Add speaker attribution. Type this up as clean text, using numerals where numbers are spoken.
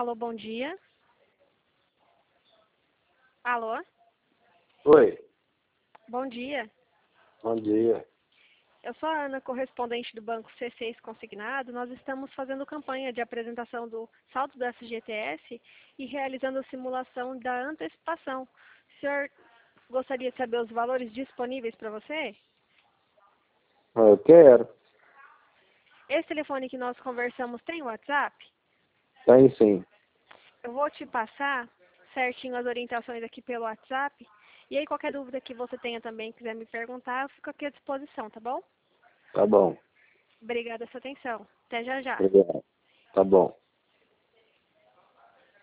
Speaker 1: Alô, bom dia. Alô?
Speaker 2: Oi,
Speaker 1: Bom dia.
Speaker 2: bom dia.
Speaker 1: Eu sou a Ana, correspondente do Banco C6 Consignado. Nós estamos fazendo campanha de apresentação do saldo do FGTS e realizando a simulação da antecipação. O senhor gostaria de saber os valores disponíveis para você?
Speaker 2: Eu quero.
Speaker 1: Esse telefone que nós conversamos tem WhatsApp?
Speaker 2: Tem sim.
Speaker 1: Eu vou te passar certinho as orientações aqui pelo WhatsApp. E aí, qualquer dúvida que você tenha também, quiser me perguntar, eu fico aqui à disposição, tá bom?
Speaker 2: Tá bom.
Speaker 1: Obrigada pela sua atenção. Até já já.
Speaker 2: Obrigado. Tá bom.